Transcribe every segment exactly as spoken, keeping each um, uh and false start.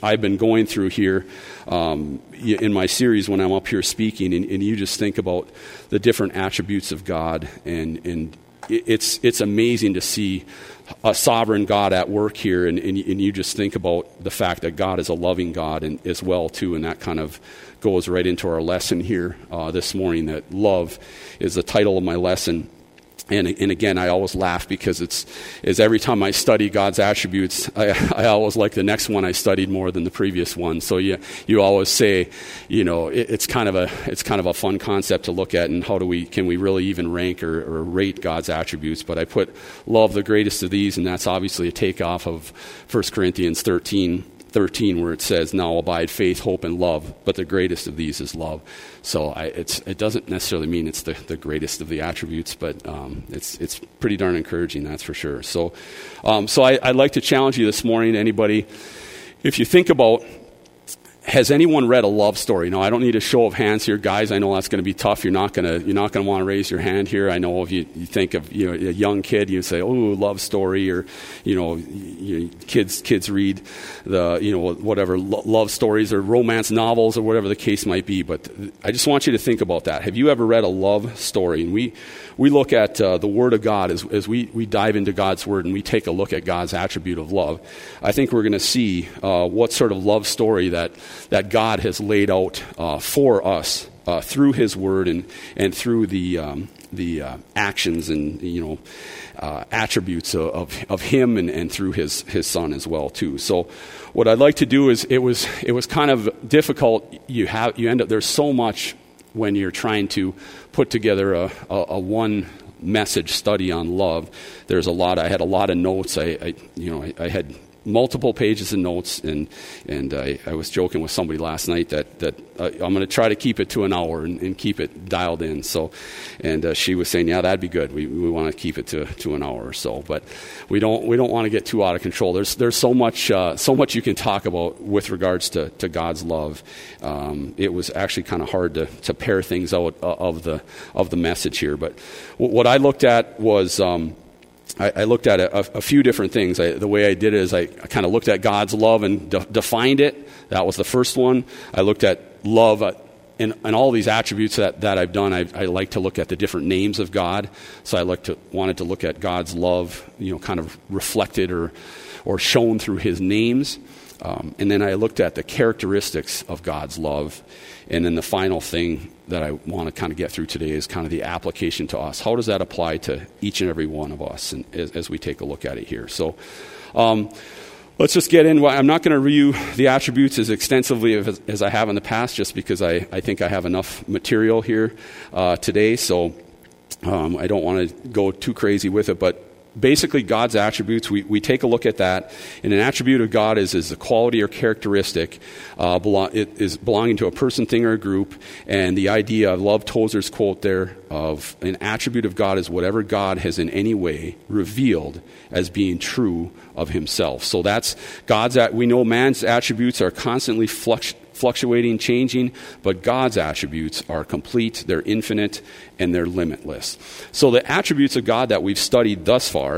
I've been going through here um, in my series when I'm up here speaking, and, and you just think about the different attributes of God, and and it's it's amazing to see a sovereign God at work here, and, and, and you just think about the fact that God is a loving God and as well too, and that kind of goes right into our lesson here uh, this morning, that love is the title of my lesson. And, and again, I always laugh because it's is every time I study God's attributes, I, I always like the next one I studied more than the previous one. So you you always say, you know, it, it's kind of a it's kind of a fun concept to look at, and how do we can we really even rank or, or rate God's attributes? But I put love the greatest of these, and that's obviously a takeoff of First Corinthians thirteen. thirteen, where it says, "Now abide faith, hope, and love, but the greatest of these is love." So I, it's, it doesn't necessarily mean it's the, the greatest of the attributes, but um, it's it's pretty darn encouraging, that's for sure. So, um, so I, I'd like to challenge you this morning, anybody, if you think about, has anyone read a love story? Now, I don't need a show of hands here, guys. I know that's going to be tough. You're not going to you're not going to want to raise your hand here. I know if you, you think of you know a young kid, you say, "Oh, love story," or you know, you, kids kids read the you know whatever lo- love stories or romance novels or whatever the case might be. But I just want you to think about that. Have you ever read a love story? And we we look at uh, the Word of God as as we we dive into God's Word and we take a look at God's attribute of love. I think we're going to see uh, what sort of love story that. that God has laid out uh, for us uh, through His Word and and through the um, the uh, actions and you know uh, attributes of of Him and, and through His His Son as well too. So what I'd like to do is it was it was kind of difficult. You have you end up there's so much when you're trying to put together a, a, a one message study on love. There's a lot. I had a lot of notes. I, I you know I, I had. multiple pages of notes, and and I, I was joking with somebody last night that that uh, I'm going to try to keep it to an hour and, and keep it dialed in. So, and uh, she was saying, yeah, that'd be good. We we want to keep it to, to an hour or so, but we don't we don't want to get too out of control. There's there's so much uh, so much you can talk about with regards to, to God's love. Um, it was actually kind of hard to, to pare things out of the of the message here. But what I looked at was. Um, I, I looked at a, a few different things. I, the way I did it is I, I kind of looked at God's love and de- defined it. That was the first one. I looked at love uh, and, and all these attributes that, that I've done. I, I like to look at the different names of God. So I like to wanted to look at God's love, you know, kind of reflected or or shown through His names. Um, and then I looked at the characteristics of God's love. And then the final thing that I want to kind of get through today is kind of the application to us. How does that apply to each and every one of us, and as, as we take a look at it here? So um, let's just get in. I'm not going to review the attributes as extensively as, as I have in the past, just because I, I think I have enough material here uh, today. So um, I don't want to go too crazy with it, but basically, God's attributes, we, we take a look at that. And an attribute of God is, is a quality or characteristic uh, belo- it is belonging to a person, thing, or a group. And the idea, I love Tozer's quote there, of an attribute of God is whatever God has in any way revealed as being true of Himself. So that's God's, at, we know man's attributes are constantly fluctuating. fluctuating, changing, but God's attributes are complete, they're infinite, and they're limitless. So the attributes of God that we've studied thus far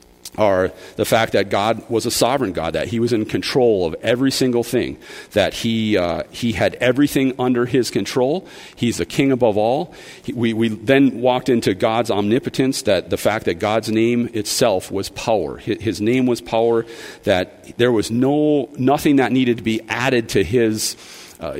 are the fact that God was a sovereign God, that He was in control of every single thing, that He uh, He had everything under His control. He's the King above all. He, we, we then walked into God's omnipotence, that the fact that God's name itself was power. His, his name was power, that there was no nothing that needed to be added to His uh,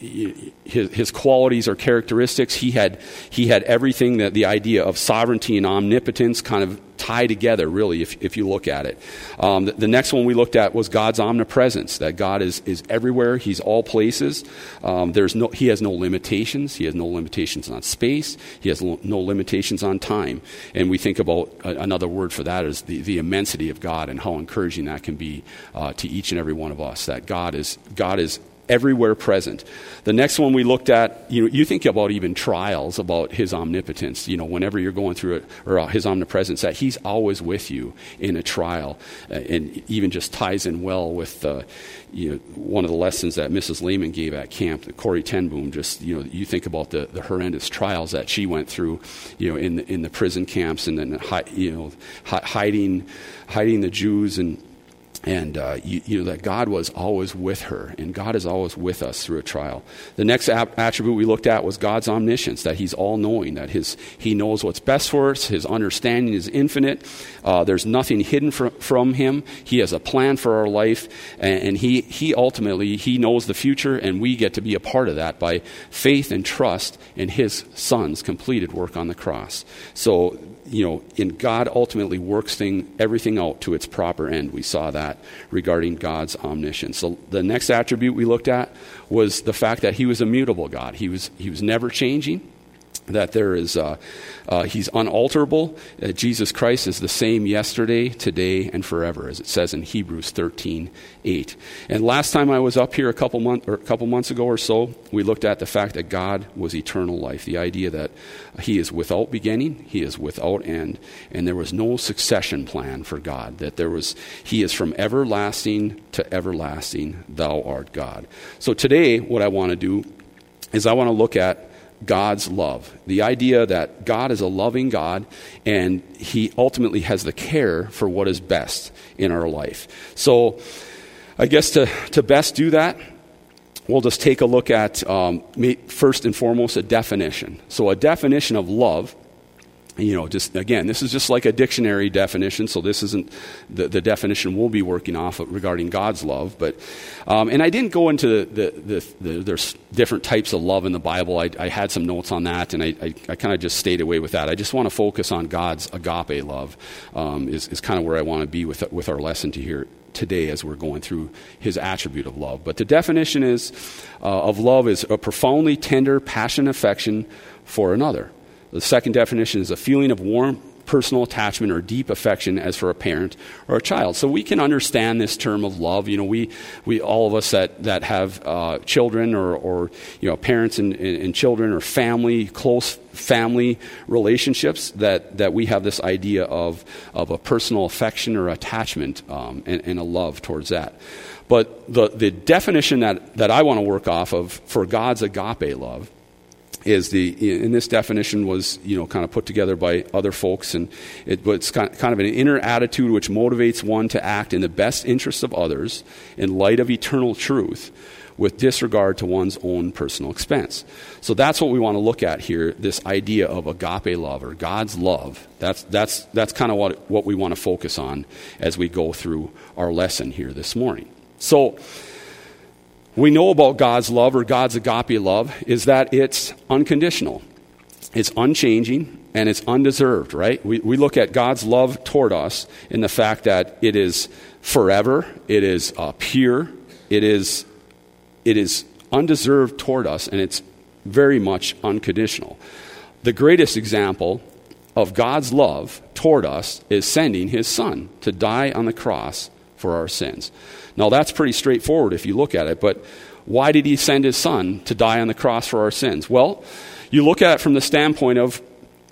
His, his qualities or characteristics. He had he had everything, that the idea of sovereignty and omnipotence kind of tie together, really, if if you look at it. Um, the, the next one we looked at was God's omnipresence, that God is is everywhere. He's all places. Um, there's no He has no limitations. He has no limitations on space. He has no, no limitations on time. And we think about uh, another word for that is the, the immensity of God, and how encouraging that can be uh, to each and every one of us, that God is God is everywhere present. The next one we looked at, you know, you think about even trials, about His omnipotence, you know, whenever you're going through it, or uh, His omnipresence, that He's always with you in a trial, uh, and even just ties in well with, uh, you know, one of the lessons that Missus Lehman gave at camp, Corrie ten Boom. Just, you know, you think about the, the horrendous trials that she went through, you know, in the, in the prison camps, and then, hi, you know, hi, hiding, hiding the Jews and And uh, you, you know that God was always with her, and God is always with us through a trial. The next ab- attribute we looked at was God's omniscience, that he's all-knowing, that his he knows what's best for us, his understanding is infinite, uh, there's nothing hidden from, from him, he has a plan for our life, and, and he, he ultimately, he knows the future, and we get to be a part of that by faith and trust in his son's completed work on the cross. So, you know, in God ultimately works thing, everything out to its proper end. We saw that regarding God's omniscience. So the next attribute we looked at was the fact that he was a mutable God. He was he was never changing. That there is, uh, uh, he's unalterable. Uh, Jesus Christ is the same yesterday, today, and forever, as it says in Hebrews thirteen eight. And last time I was up here a couple month or a couple months ago or so, we looked at the fact that God was eternal life. The idea that he is without beginning, he is without end, and there was no succession plan for God. That there was, he is from everlasting to everlasting. Thou art God. So today, what I want to do is I want to look at God's love. The idea that God is a loving God and he ultimately has the care for what is best in our life. So I guess to, to best do that, we'll just take a look at, um, first and foremost, a definition. So a definition of love, you know, just again, this is just like a dictionary definition, so this isn't the, the definition we'll be working off of regarding God's love. But um, and I didn't go into the, the, the, the there's different types of love in the Bible. I, I had some notes on that, and I, I, I kind of just stayed away with that. I just want to focus on God's agape love. Um, is is kind of where I want to be with with our lesson to here today as we're going through his attribute of love. But the definition is uh, of love is a profoundly tender, passionate affection for another. The second definition is a feeling of warm personal attachment or deep affection as for a parent or a child. So we can understand this term of love. You know, we, we all of us that, that have uh, children or, or, you know, parents and, and, and children or family, close family relationships, that, that we have this idea of, of a personal affection or attachment um, and, and a love towards that. But the, the definition that, that I want to work off of for God's agape love is the, in this definition was, you know, kind of put together by other folks, and it, it's kind of an inner attitude which motivates one to act in the best interest of others in light of eternal truth with disregard to one's own personal expense. So that's what we want to look at here, this idea of agape love or God's love. That's that's that's kind of what, what we want to focus on as we go through our lesson here this morning. So we know about God's love or God's agape love is that it's unconditional, it's unchanging, and it's undeserved, right? We we look at God's love toward us in the fact that it is forever, it is uh, pure, it is it is undeserved toward us, and it's very much unconditional. The greatest example of God's love toward us is sending his son to die on the cross for our sins. Now, that's pretty straightforward if you look at it, but why did he send his son to die on the cross for our sins? Well, you look at it from the standpoint of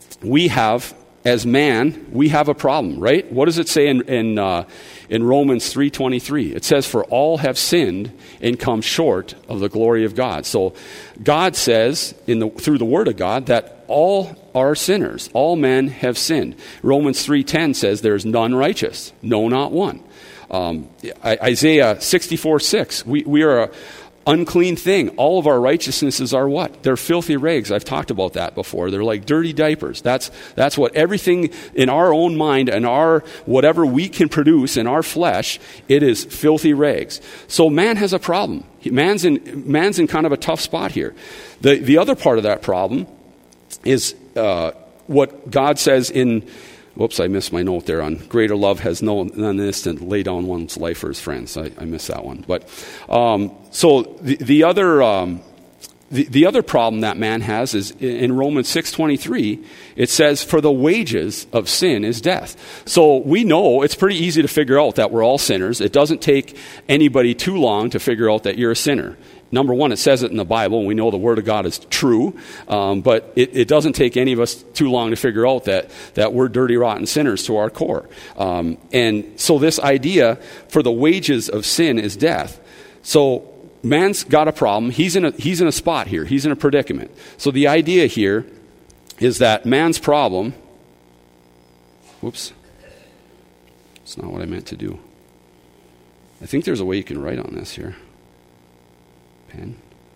we have, as man, we have a problem, right? What does it say in in, uh, in Romans three twenty-three? It says, "For all have sinned and come short of the glory of God." So God says in the through the Word of God that all are sinners. All men have sinned. Romans three ten says there is none righteous, no, not one. Um, Isaiah sixty-four six, we, we are a unclean thing. All of our righteousnesses are what? They're filthy rags. I've talked about that before. They're like dirty diapers. That's that's what everything in our own mind and our whatever we can produce in our flesh, it is filthy rags. So man has a problem. Man's in man's in kind of a tough spot here. The the other part of that problem is uh, what God says in Whoops, I missed my note there on greater love has no none instant lay down one's life for his friends. I, I missed that one. But um, so the, the other um, the, the other problem that man has is in Romans six twenty-three. It says, "For the wages of sin is death." So we know it's pretty easy to figure out that we're all sinners. It doesn't take anybody too long to figure out that you're a sinner. Number one, it says it in the Bible, and we know the Word of God is true, um, but it, it doesn't take any of us too long to figure out that, that we're dirty, rotten sinners to our core. Um, and so this idea, for the wages of sin is death. So man's got a problem. He's in a, he's in a spot here. He's in a predicament. So the idea here is that man's problem, whoops, that's not what I meant to do. I think there's a way you can write on this here. Pen.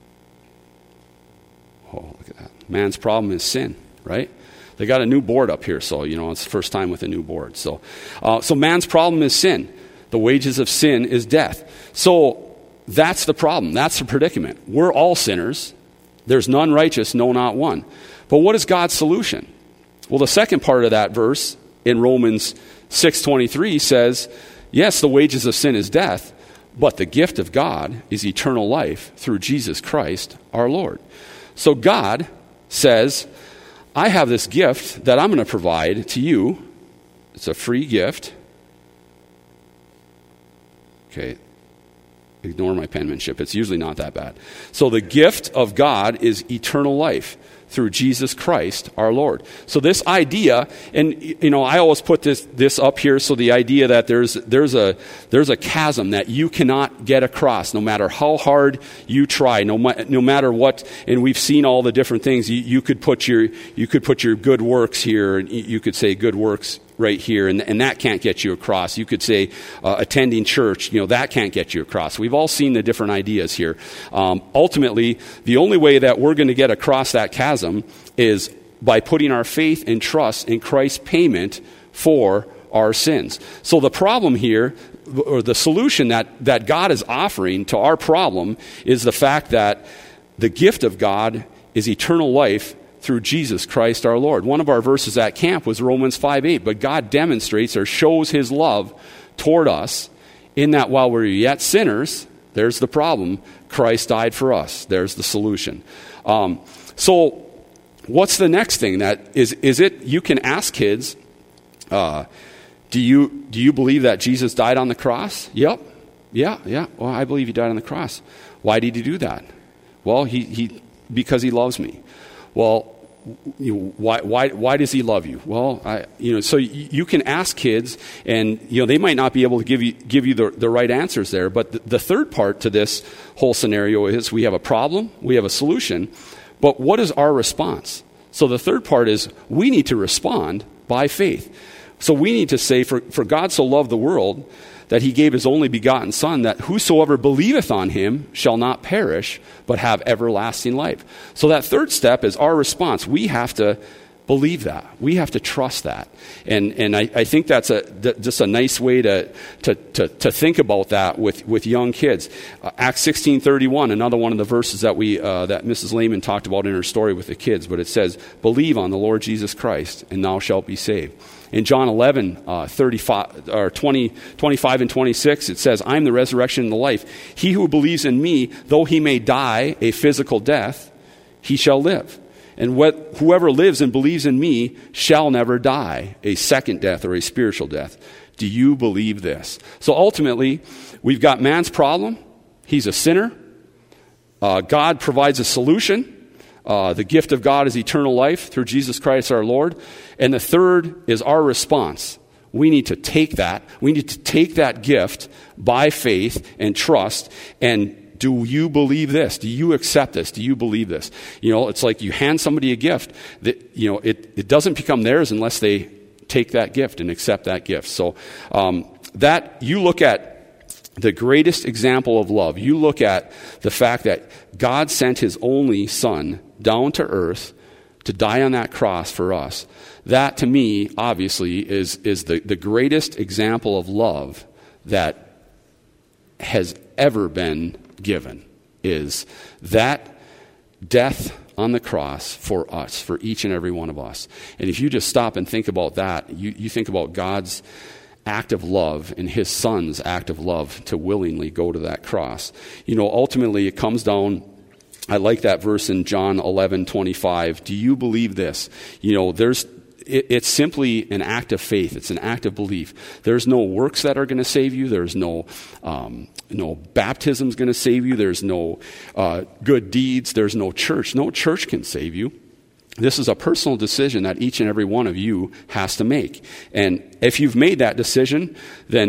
Oh, look at that. Man's problem is sin, right? They got a new board up here, so, you know, it's the first time with a new board. So, uh, so man's problem is sin. The wages of sin is death. So that's the problem. That's the predicament. We're all sinners. There's none righteous, no, not one. But what is God's solution? Well, the second part of that verse in Romans six twenty-three says, yes, the wages of sin is death, but the gift of God is eternal life through Jesus Christ our Lord. So God says, I have this gift that I'm going to provide to you. It's a free gift. Okay, ignore my penmanship. It's usually not that bad. So the gift of God is eternal life through Jesus Christ our Lord. So this idea, and you know, I always put this this up here, so the idea that there's there's a there's a chasm that you cannot get across, no matter how hard you try, no, no matter what. And we've seen all the different things. You, you could put your you could put your good works here, and you could say good works right here, and, and that can't get you across. You could say uh, attending church, you know, that can't get you across. We've all seen the different ideas here. Um, ultimately, the only way that we're going to get across that chasm is by putting our faith and trust in Christ's payment for our sins. So the problem here, or the solution that, that God is offering to our problem, is the fact that the gift of God is eternal life through Jesus Christ our Lord. One of our verses at camp was Romans five eight. But God demonstrates or shows his love toward us in that while we're yet sinners, there's the problem, Christ died for us. There's the solution. Um, so what's the next thing? That is, is it, you can ask kids, uh, do you do you believe that Jesus died on the cross? Yep. Yeah, yeah. Well, I believe he died on the cross. Why did he do that? Well, he, he because he loves me. Well, you know, why why why does he love you? Well, I you know, so you, you can ask kids, and you know they might not be able to give you give you the, the right answers there. But the, the third part to this whole scenario is we have a problem, we have a solution, but what is our response? So the third part is we need to respond by faith. So we need to say, for, for God so loved the world that he gave his only begotten Son, that whosoever believeth on him shall not perish, but have everlasting life. So that third step is our response. We have to believe that. We have to trust that. And and I, I think that's a th- just a nice way to to to, to think about that with, with young kids. Uh, Acts sixteen thirty-one, another one of the verses that we uh, that Missus Lehman talked about in her story with the kids, but it says, believe on the Lord Jesus Christ, and thou shalt be saved. In John eleven, uh, thirty-five, or twenty, twenty-five and twenty-six, it says, I am the resurrection and the life. He who believes in me, though he may die a physical death, he shall live. And what, whoever lives and believes in me shall never die, a second death or a spiritual death. Do you believe this? So ultimately, we've got man's problem. He's a sinner. Uh, God provides a solution. Uh, the gift of God is eternal life through Jesus Christ our Lord. And the third is our response. We need to take that. We need to take that gift by faith and trust. And do you believe this? Do you accept this? Do you believe this? You know, it's like you hand somebody a gift that, you know, it, it doesn't become theirs unless they take that gift and accept that gift. So um, that you look at the greatest example of love. You look at the fact that God sent his only Son down to earth to die on that cross for us. That, to me, obviously, is, is the, the greatest example of love that has ever been given, is that death on the cross for us, for each and every one of us. And if you just stop and think about that, you, you think about God's act of love and his Son's act of love to willingly go to that cross. You know, ultimately it comes down, I like that verse in John eleven twenty-five. Do you believe this? You know, there's It, it's simply an act of faith. It's an act of belief. There's no works that are going to save you. There's no um, no baptism's going to save you. There's no uh, good deeds. There's no church. No church can save you. This is a personal decision that each and every one of you has to make. And if you've made that decision, then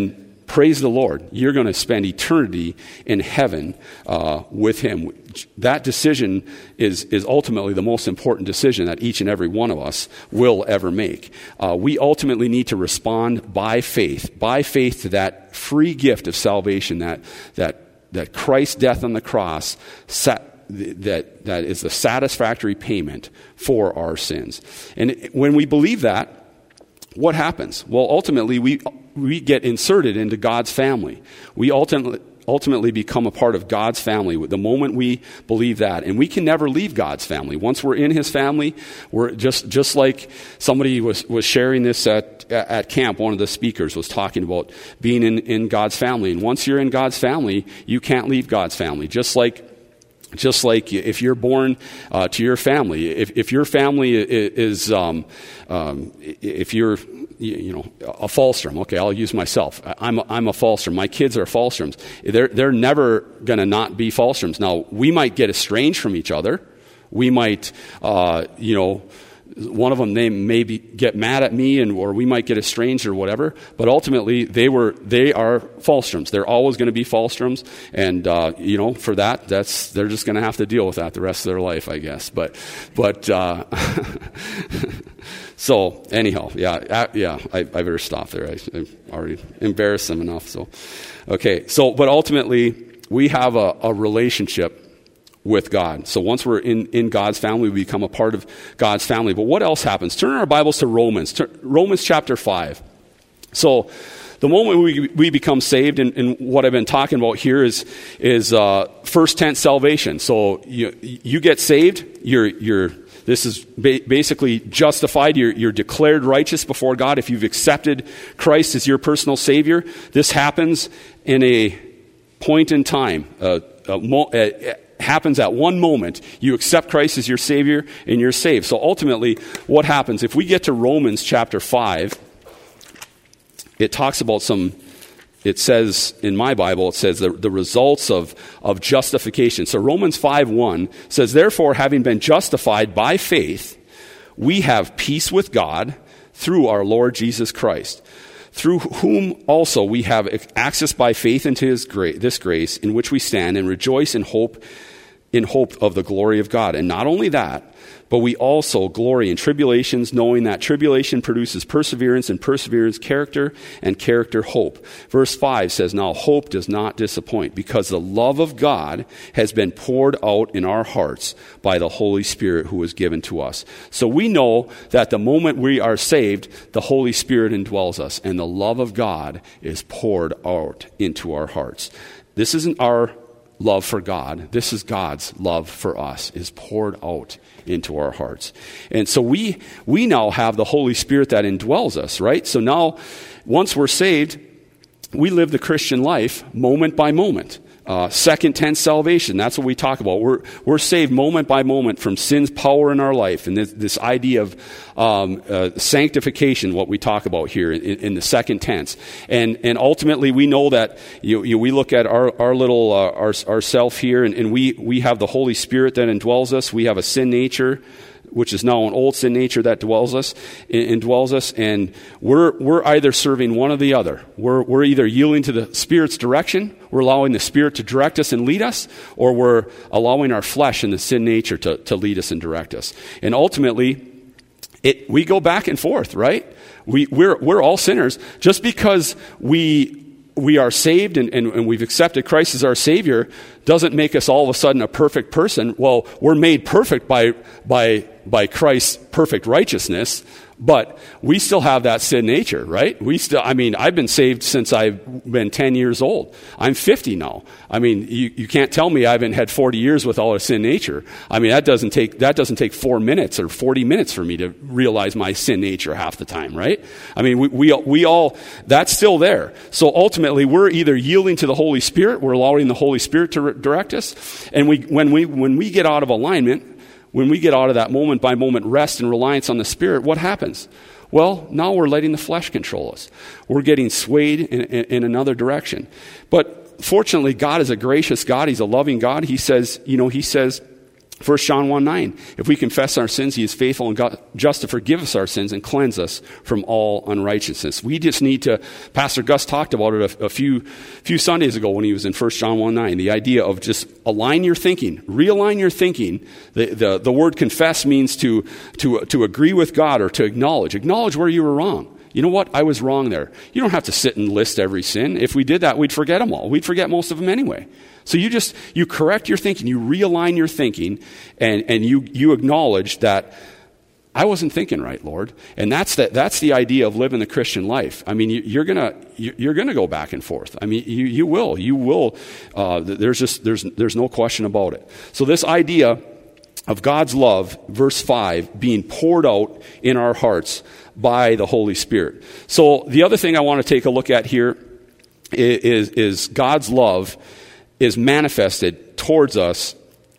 praise the Lord. You're going to spend eternity in heaven uh, with him. That decision is, is ultimately the most important decision that each and every one of us will ever make. Uh, we ultimately need to respond by faith, by faith to that free gift of salvation that that that Christ's death on the cross set. That that is the satisfactory payment for our sins. And when we believe that, what happens? Well, ultimately, we we get inserted into God's family. We ultimately ultimately become a part of God's family the moment we believe that. And we can never leave God's family. Once we're in his family, we're just just like somebody was, was sharing this at at camp. One of the speakers was talking about being in, in God's family. And once you're in God's family, you can't leave God's family. Just like Just like if you're born uh, to your family, if, if your family is, um, um, if you're, you know, a Falstrom. Okay, I'll use myself. I'm a, I'm a Falstrom. My kids are Falstroms. They're they're never going to not be Falstroms. Now we might get estranged from each other. We might, uh, you know. One of them, they maybe get mad at me, and or we might get estranged or whatever. But ultimately, they were they are Falstroms. They're always going to be Falstroms, and uh, you know, for that, that's they're just going to have to deal with that the rest of their life, I guess. But but uh, so anyhow, yeah, uh, yeah, I, I better stop there. I, I already embarrassed them enough. So okay, so but ultimately, we have a, a relationship with God. So once we're in, in God's family, we become a part of God's family. But what else happens? Turn our Bibles to Romans. Turn, Romans chapter five. So the moment we, we become saved, and, and what I've been talking about here is is uh, first tense salvation. So you you get saved. You're you're this is ba- basically justified. You're you're declared righteous before God if you've accepted Christ as your personal Savior. This happens in a point in time. Uh, a mo- a, happens at one moment. You accept Christ as your Savior and you're saved. So ultimately, what happens? If we get to Romans chapter five, it talks about some, it says, in my Bible, it says the, the results of, of justification. So Romans five one says, therefore, having been justified by faith, we have peace with God through our Lord Jesus Christ, through whom also we have access by faith into his gra- this grace in which we stand and rejoice in hope in hope of the glory of God. And not only that, but we also glory in tribulations, knowing that tribulation produces perseverance, and perseverance character, and character hope. Verse five says, now hope does not disappoint, because the love of God has been poured out in our hearts by the Holy Spirit who was given to us. So we know that the moment we are saved, the Holy Spirit indwells us, and the love of God is poured out into our hearts. This isn't our love for God. This is God's love for us, is poured out into our hearts. And so we we now have the Holy Spirit that indwells us, right? So now, once we're saved, we live the Christian life moment by moment. Uh, second tense salvation, that's what we talk about. We're we're saved moment by moment from sin's power in our life. And this, this idea of um, uh, sanctification, what we talk about here in, in the second tense. And and ultimately we know that you, you, we look at our, our little, uh, our, ourself here, and, and we, we have the Holy Spirit that indwells us. We have a sin nature, which is now an old sin nature that dwells us, indwells us, and we're we're either serving one or the other. We're we're either yielding to the Spirit's direction, we're allowing the Spirit to direct us and lead us, or we're allowing our flesh and the sin nature to, to lead us and direct us. And ultimately, it we go back and forth, right? We we're we're all sinners. Just because we we are saved and, and, and we've accepted Christ as our Savior doesn't make us all of a sudden a perfect person. Well, we're made perfect by by by Christ's perfect righteousness, but we still have that sin nature, right? We still, I mean, I've been saved since I've been ten years old. I'm fifty now. I mean, you, you can't tell me I haven't had forty years with all a sin nature. I mean, that doesn't take, that doesn't take four minutes or forty minutes for me to realize my sin nature half the time, right? I mean, we, we, we all, that's still there. So ultimately, we're either yielding to the Holy Spirit, we're allowing the Holy Spirit to re- direct us, and we, when we, when we get out of alignment, when we get out of that moment by moment rest and reliance on the Spirit, what happens? Well, now we're letting the flesh control us. We're getting swayed in, in, in another direction. But fortunately, God is a gracious God. He's a loving God. He says, you know, he says First John one nine, if we confess our sins, he is faithful and God, just to forgive us our sins and cleanse us from all unrighteousness. We just need to, Pastor Gus talked about it a, a few few Sundays ago when he was in First John one nine, the idea of just align your thinking, realign your thinking. The, the, the word confess means to, to, to agree with God or to acknowledge. Acknowledge where you were wrong. You know what? I was wrong there. You don't have to sit and list every sin. If we did that, we'd forget them all. We'd forget most of them anyway. So you just, you correct your thinking, you realign your thinking, and, and you, you acknowledge that I wasn't thinking right, Lord. And that's the, that's the idea of living the Christian life. I mean, you, you're gonna, you, you're gonna go back and forth. I mean, you, you will, you will, uh, there's just, there's, there's no question about it. So this idea of God's love, verse five, being poured out in our hearts by the Holy Spirit. So the other thing I want to take a look at here is, is God's love is manifested towards us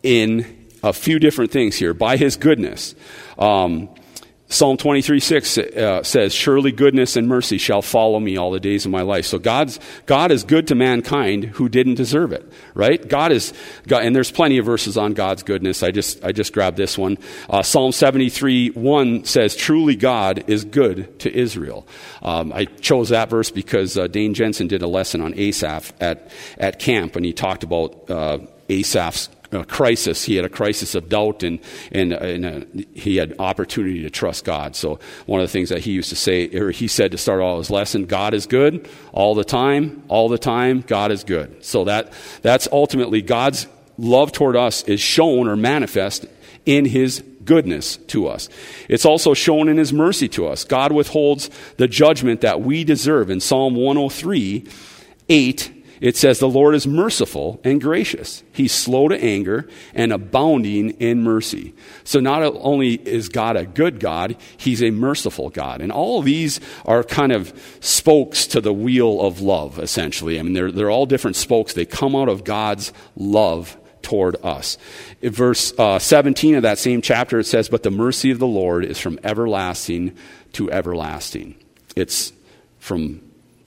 in a few different things here by his goodness. Um, Psalm twenty-three six uh, says, surely goodness and mercy shall follow me all the days of my life. So God's, God is good to mankind who didn't deserve it, right? God is, God, and there's plenty of verses on God's goodness. I just, I just grabbed this one. Uh, Psalm seventy-three one says, truly God is good to Israel. Um, I chose that verse because uh, Dane Jensen did a lesson on Asaph at, at camp, and he talked about uh, Asaph's a crisis. He had a crisis of doubt, and and, and uh, he had opportunity to trust God. So one of the things that he used to say, or he said to start all his lesson, God is good all the time, all the time, God is good. So that that's ultimately God's love toward us is shown or manifest in his goodness to us. It's also shown in his mercy to us. God withholds the judgment that we deserve. In Psalm one oh three eight, it says, the Lord is merciful and gracious. He's slow to anger and abounding in mercy. So not only is God a good God, he's a merciful God. And all of these are kind of spokes to the wheel of love, essentially. I mean, they're, they're all different spokes. They come out of God's love toward us. In verse uh, seventeen of that same chapter, it says, but the mercy of the Lord is from everlasting to everlasting. It's from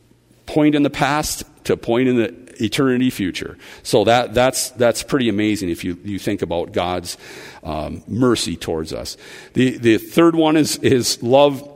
point in the past to point in the eternity future. So that that's that's pretty amazing if you, you think about God's um, mercy towards us. The the third one is his love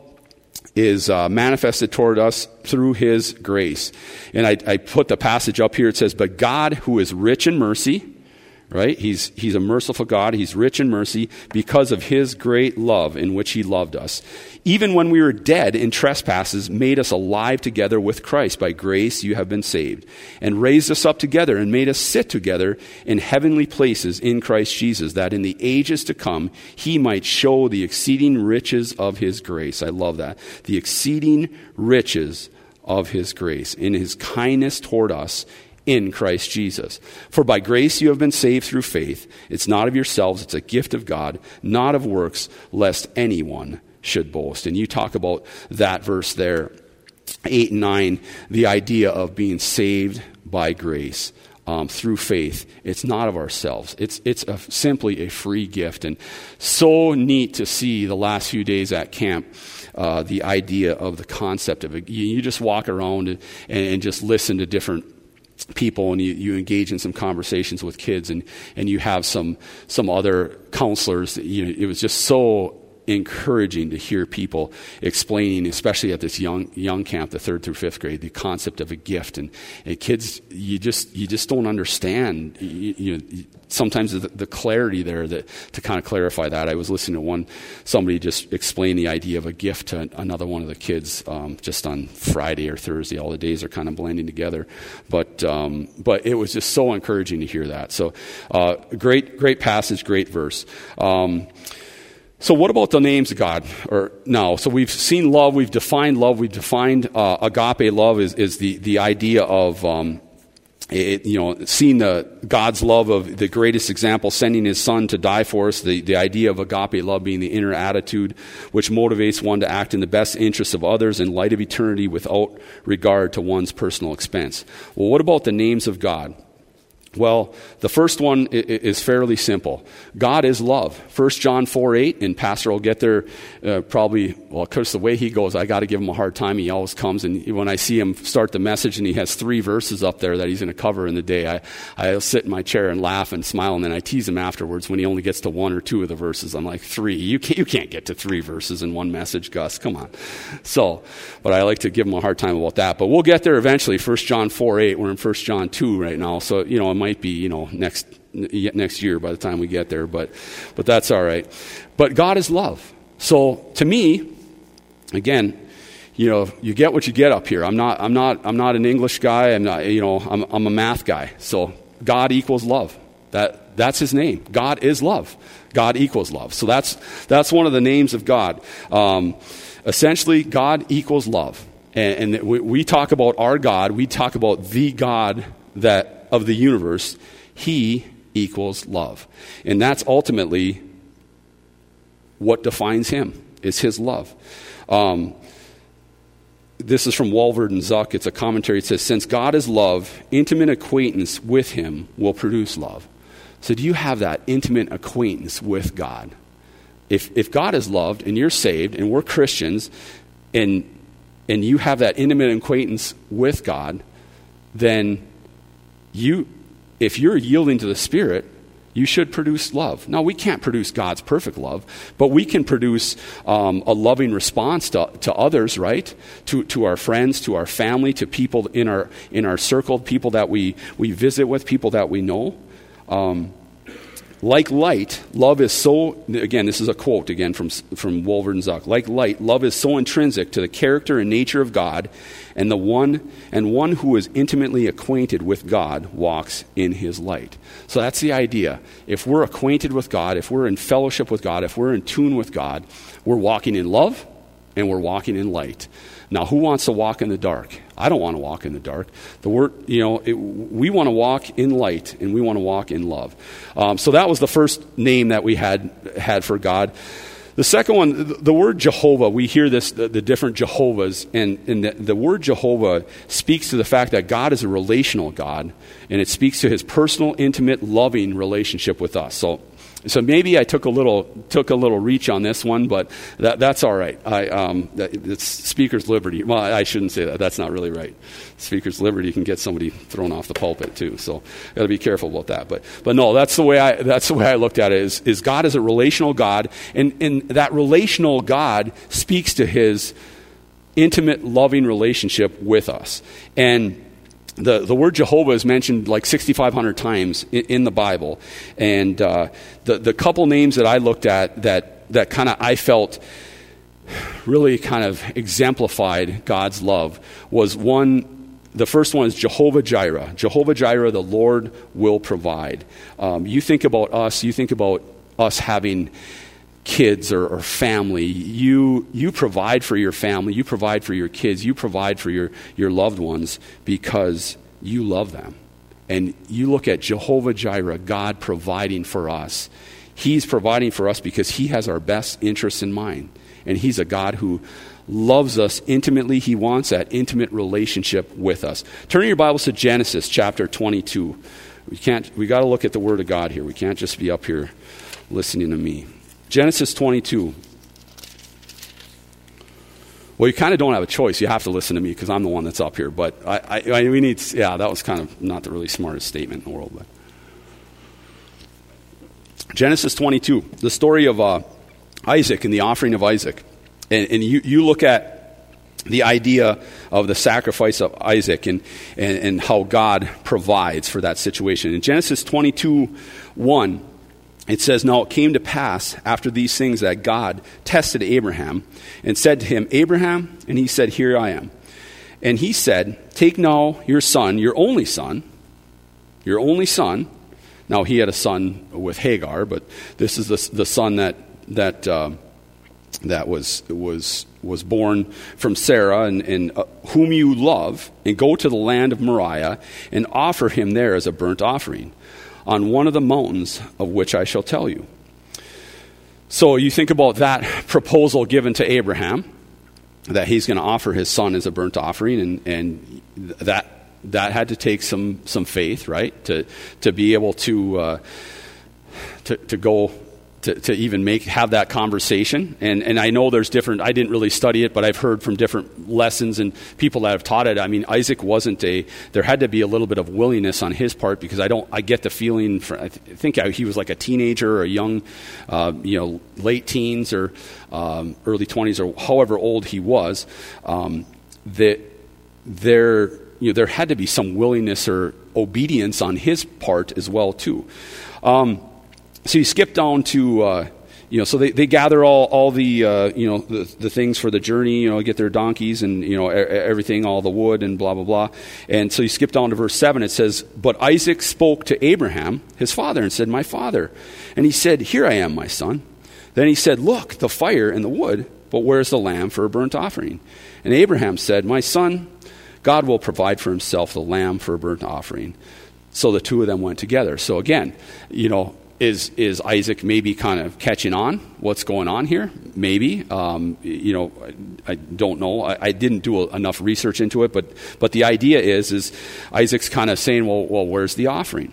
is uh, manifested toward us through his grace. And I, I put the passage up here. It says, but God, who is rich in mercy, right? He's he's a merciful God. He's rich in mercy because of his great love in which he loved us. Even when we were dead in trespasses, made us alive together with Christ. By grace you have been saved. And raised us up together and made us sit together in heavenly places in Christ Jesus, that in the ages to come he might show the exceeding riches of his grace. I love that. The exceeding riches of his grace in his kindness toward us in Christ Jesus. For by grace you have been saved through faith. It's not of yourselves, it's a gift of God, not of works, lest anyone should boast. And you talk about that verse there, eight and nine, the idea of being saved by grace um, through faith. It's not of ourselves. It's it's a, simply a free gift. And so neat to see the last few days at camp, uh, the idea of the concept of it. You, you just walk around and, and just listen to different people, and you, you engage in some conversations with kids, and, and you have some some other counselors. You know, it was just so encouraging to hear people explaining, especially at this young young camp, the third through fifth grade, the concept of a gift. And, and kids, you just you just don't understand. You, you know, sometimes the, the clarity there that to kind of clarify that. I was listening to one somebody just explain the idea of a gift to another one of the kids um, just on Friday or Thursday. All the days are kind of blending together, but um, but it was just so encouraging to hear that. So uh, great great passage, great verse. Um, So what about the names of God? Or no, so we've seen love, we've defined love, we've defined uh, agape love is, is the, the idea of, um, it, you know, seeing the God's love of the greatest example, sending his son to die for us, the, the idea of agape love being the inner attitude which motivates one to act in the best interests of others in light of eternity without regard to one's personal expense. Well, what about the names of God? Well, the first one is fairly simple. God is love. First John four eight, and Pastor will get there uh, probably, well, because the way he goes, I got to give him a hard time. He always comes, and when I see him start the message and he has three verses up there that he's going to cover in the day, I, I'll sit in my chair and laugh and smile, and then I tease him afterwards when he only gets to one or two of the verses. I'm like, three? You can't, you can't get to three verses in one message, Gus. Come on. So, but I like to give him a hard time about that. But we'll get there eventually. First John four eight, we're in First John two right now, so, you know, it might be, you know, next next year by the time we get there, but but that's all right. But God is love. So to me, again, you know, you get what you get up here. I'm not I'm not I'm not an English guy. I'm not, you know, I'm I'm a math guy. So God equals love. That that's his name. God is love. God equals love. So that's that's one of the names of God. Um, essentially, God equals love. And, and we, we talk about our God. We talk about the God that of the universe. He equals love. And that's ultimately what defines him, is his love. Um, this is from Walvoord and Zuck. It's a commentary. It says, since God is love, intimate acquaintance with him will produce love. So do you have that intimate acquaintance with God? If if God is loved and you're saved and we're Christians and and you have that intimate acquaintance with God, then you, if you're yielding to the Spirit, you should produce love. Now, we can't produce God's perfect love, but we can produce um, a loving response to, to others, right? To to our friends, to our family, to people in our in our circle, people that we, we visit with, people that we know. Um, like light, love is so, again, this is a quote again from, from Walvoord and Zuck. Like light, love is so intrinsic to the character and nature of God, and the one and one who is intimately acquainted with God walks in his light. So that's the idea. If we're acquainted with God, if we're in fellowship with God, if we're in tune with God, we're walking in love and we're walking in light. Now, who wants to walk in the dark? I don't want to walk in the dark. The word, you know, it, we want to walk in light and we want to walk in love. Um, so that was the first name that we had had for God. The second one, the, the word Jehovah, we hear this, the, the different Jehovahs, and, and the, the word Jehovah speaks to the fact that God is a relational God, and it speaks to his personal, intimate, loving relationship with us. So So maybe I took a little took a little reach on this one, but that, that's all right. I, um, that, it's speaker's liberty. Well, I shouldn't say that. That's not really right. Speaker's liberty can get somebody thrown off the pulpit too. So got to be careful about that. But but no, that's the way I that's the way I looked at it. Is is God is a relational God, and and that relational God speaks to his intimate, loving relationship with us. And The the word Jehovah is mentioned like sixty-five hundred times in, in the Bible, and uh, the the couple names that I looked at that that kind of I felt really kind of exemplified God's love was one. The first one is Jehovah Jireh. Jehovah Jireh, the Lord will provide. Um, you think about us. You think about us having kids or, or family. You you provide for your family, you provide for your kids, you provide for your, your loved ones because you love them. And you look at Jehovah Jireh, God providing for us. He's providing for us because he has our best interests in mind. And he's a God who loves us intimately. He wants that intimate relationship with us. Turn your Bibles to Genesis chapter twenty-two. We can't we got to look at the word of God here. We can't just be up here listening to me. Genesis twenty-two. Well, you kind of don't have a choice. You have to listen to me because I'm the one that's up here. But I, I, I, we need. Yeah, that was kind of not the really smartest statement in the world. But Genesis twenty-two, the story of uh, Isaac and the offering of Isaac, and, and you, you look at the idea of the sacrifice of Isaac and, and and how God provides for that situation. In Genesis twenty-two, one. It says, now it came to pass after these things that God tested Abraham and said to him, Abraham, and he said, here I am. And he said, take now your son, your only son, your only son. Now he had a son with Hagar, but this is the, the son that that uh, that was was was born from Sarah, and, and uh, whom you love, and go to the land of Moriah and offer him there as a burnt offering on one of the mountains of which I shall tell you. So you think about that proposal given to Abraham, that he's going to offer his son as a burnt offering, and, and that that had to take some some faith, right? To to be able to uh, to to go to, to even make have that conversation. And and I know there's different. I didn't really study it, but I've heard from different lessons and people that have taught it. I mean, Isaac wasn't a. There had to be a little bit of willingness on his part, because I don't. I get the feeling. For, I th- think he was like a teenager or a young, uh, you know, late teens or um, early twenties or however old he was. Um, that there, you know, there had to be some willingness or obedience on his part as well too. Um, So you skip down to, uh, you know, so they, they gather all all the, uh, you know, the, the things for the journey, you know, get their donkeys and, you know, everything, all the wood and blah, blah, blah. And so you skip down to verse seven. It says, "But Isaac spoke to Abraham, his father, and said, 'My father.' And he said, 'Here I am, my son.' Then he said, 'Look, the fire and the wood, but where's the lamb for a burnt offering?' And Abraham said, 'My son, God will provide for himself the lamb for a burnt offering.' So the two of them went together." So again, you know, Is is Isaac maybe kind of catching on what's going on here? Maybe. Um, you know, I, I don't know. I, I didn't do a, enough research into it, but but the idea is is Isaac's kind of saying, well, well, where's the offering?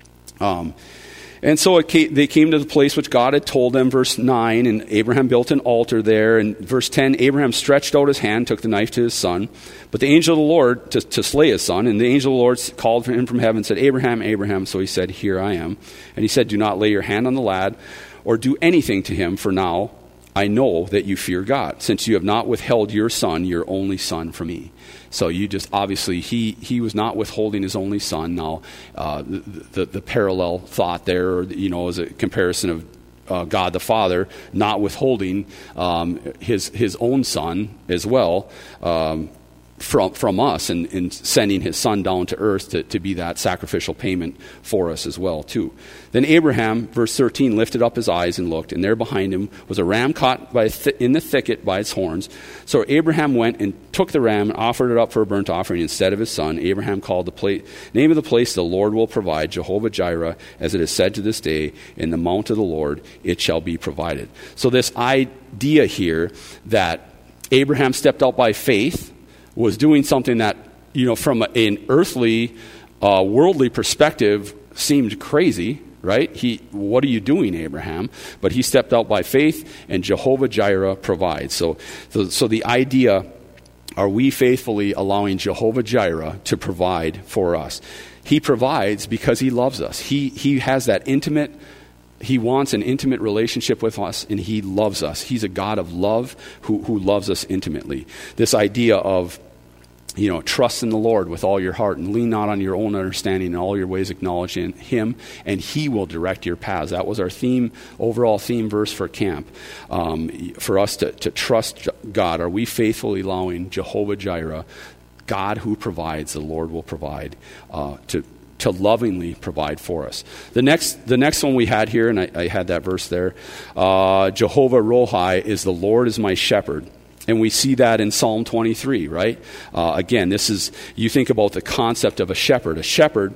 Um, and so it came, they came to the place which God had told them, verse nine, and Abraham built an altar there. And verse ten, Abraham stretched out his hand, took the knife to his son. But the angel of the Lord, to, to slay his son, and the angel of the Lord called for him from heaven and said, "Abraham, Abraham." So he said, "Here I am." And he said, "Do not lay your hand on the lad or do anything to him, for now I know that you fear God, since you have not withheld your son, your only son, from me." So you just, obviously, he, he was not withholding his only son. Now, uh, the, the, the parallel thought there, you know, is a comparison of uh, God the Father not withholding um, his his own son as well, um, from from us, and, and sending his son down to earth to, to be that sacrificial payment for us as well too. Then Abraham, verse thirteen, lifted up his eyes and looked, and there behind him was a ram caught by th- in the thicket by its horns. So Abraham went and took the ram and offered it up for a burnt offering instead of his son. Abraham called the pla- name of the place, "The Lord will provide," Jehovah Jireh, as it is said to this day, "In the mount of the Lord it shall be provided." So this idea here that Abraham stepped out by faith, was doing something that, you know, from an earthly, uh, worldly perspective seemed crazy, right? He, what are you doing, Abraham? But he stepped out by faith, and Jehovah Jireh provides. So, so, so the idea, are we faithfully allowing Jehovah Jireh to provide for us? He provides because he loves us. He, he has that intimate He wants an intimate relationship with us, and he loves us. He's a God of love who, who loves us intimately. This idea of, you know, trust in the Lord with all your heart and lean not on your own understanding, in all your ways acknowledge in him, and he will direct your paths. That was our theme, overall theme verse for camp. Um, for us to, to trust God. Are we faithfully allowing Jehovah Jireh, God who provides, the Lord will provide, uh, to to lovingly provide for us. The next the next one we had here, and I, I had that verse there, uh, Jehovah Rohi is the Lord is my shepherd. And we see that in Psalm twenty-three, right? Uh, again, this is, you think about the concept of a shepherd. A shepherd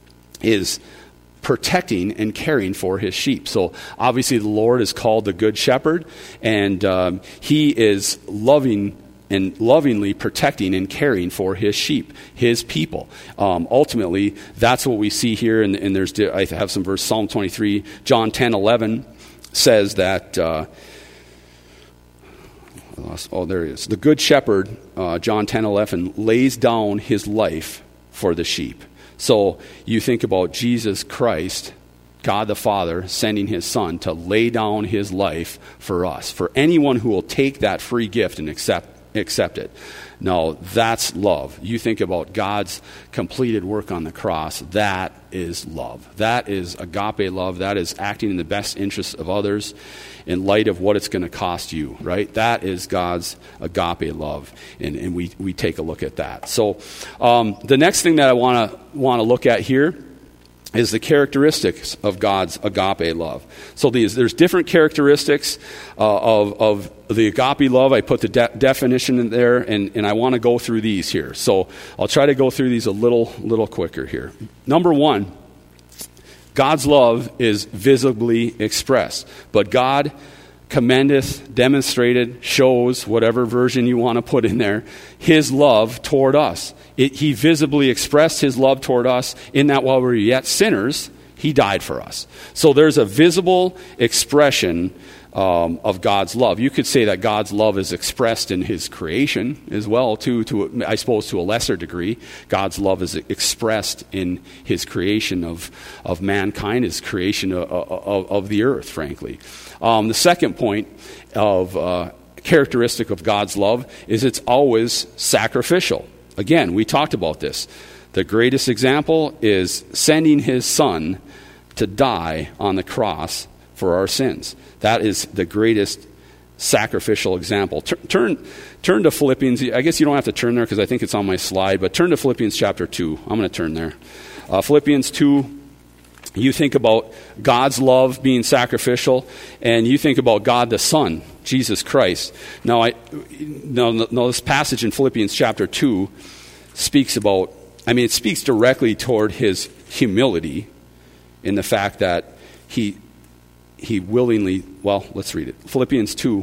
is protecting and caring for his sheep. So obviously the Lord is called the Good Shepherd, and um, he is loving and lovingly protecting and caring for his sheep, his people. Um, ultimately, that's what we see here. And, and there's, I have some verse, Psalm twenty-three, John ten eleven says that. Uh, oh, there it is. The Good Shepherd, uh, John ten eleven, lays down his life for the sheep. So you think about Jesus Christ, God the Father, sending his Son to lay down his life for us, for anyone who will take that free gift and accept accept it. No, that's love. You think about God's completed work on the cross. That is love. That is agape love. That is acting in the best interests of others in light of what it's going to cost you, right? That is God's agape love, and, and we, we take a look at that. So um, the next thing that I want to want to look at here is the characteristics of God's agape love. So these, there's different characteristics uh, of, of the agape love. I put the de- definition in there, and, and I want to go through these here. So I'll try to go through these a little, little quicker here. Number one, God's love is visibly expressed. But God commendeth, demonstrated, shows, whatever version you want to put in there, his love toward us. It, he visibly expressed his love toward us in that while we were yet sinners, he died for us. So there's a visible expression um, of God's love. You could say that God's love is expressed in his creation as well, too, to, I suppose to a lesser degree. God's love is expressed in his creation of, of mankind, his creation of, of, of the earth, frankly. Um, the second point of uh, characteristic of God's love is it's always sacrificial. Again, we talked about this. The greatest example is sending his son to die on the cross for our sins. That is the greatest sacrificial example. Tur- turn, turn to Philippians. I guess you don't have to turn there because I think it's on my slide, but turn to Philippians chapter two. I'm going to turn there. Uh, Philippians two. You think about God's love being sacrificial, and you think about God the Son, Jesus Christ. Now, I, now, now this passage in Philippians chapter two speaks about, I mean, it speaks directly toward his humility in the fact that he he willingly, well, let's read it. Philippians two,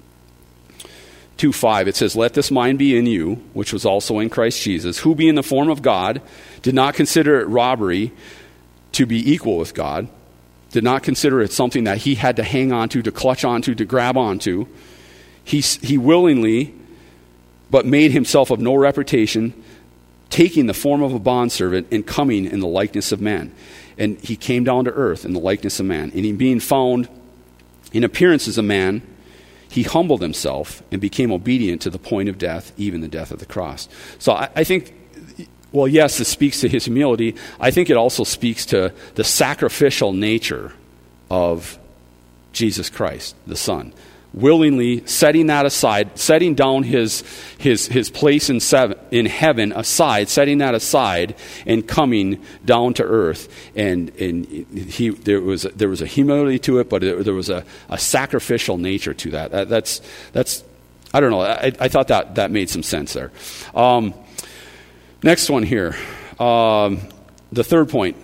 two five, it says, "Let this mind be in you, which was also in Christ Jesus, who being in the form of God, did not consider it robbery to be equal with God, did not consider it something that he had to hang on to, to clutch onto, to grab onto. He, he willingly, but made himself of no reputation, taking the form of a bondservant and coming in the likeness of man. And he came down to earth in the likeness of man. And he being found in appearance as a man, he humbled himself and became obedient to the point of death, even the death of the cross." So I, I think, well, yes, it speaks to his humility. I think it also speaks to the sacrificial nature of Jesus Christ, the Son. Willingly setting that aside, setting down his his his place in seven, in heaven aside, setting that aside, and coming down to earth. And and he there was there was a humility to it, but there was a, a sacrificial nature to that. that. That's that's I don't know. I, I thought that that made some sense there. Um, next one here, um, the third point.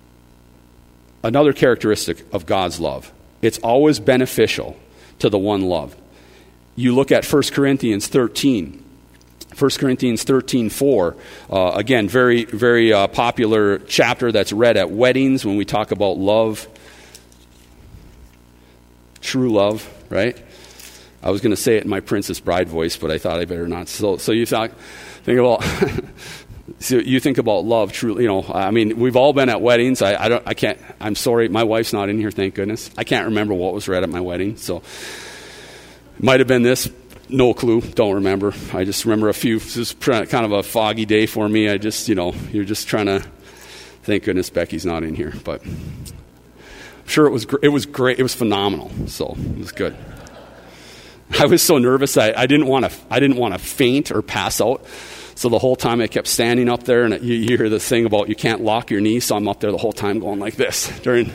Another characteristic of God's love: it's always beneficial to the one loved. You look at First Corinthians thirteen. First Corinthians thirteen four. Uh, again, very, very uh, popular chapter that's read at weddings when we talk about love. True love, right? I was going to say it in my Princess Bride voice, but I thought I better not. So, so you thought, think about... So you think about love, truly, you know, I mean, we've all been at weddings. I, I don't, I can't, I'm sorry, my wife's not in here, thank goodness. I can't remember what was read at my wedding, so it might have been this, no clue, don't remember. I just remember a few, this was kind of a foggy day for me. I just, you know, you're just trying to, thank goodness Becky's not in here, but I'm sure it was, it was great, it was phenomenal, so it was good. I was so nervous, I, I didn't want to, I didn't want to faint or pass out. So the whole time I kept standing up there, and you, you hear this thing about you can't lock your knee, so I'm up there the whole time going like this. During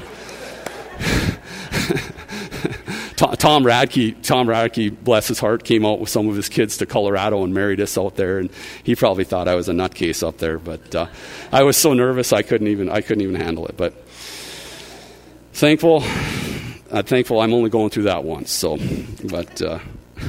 Tom Radke, Tom Radke, bless his heart, came out with some of his kids to Colorado and married us out there, and he probably thought I was a nutcase up there. But uh, I was so nervous I couldn't even I couldn't even handle it. But thankful, I'm thankful I'm only going through that once. So, but. Uh,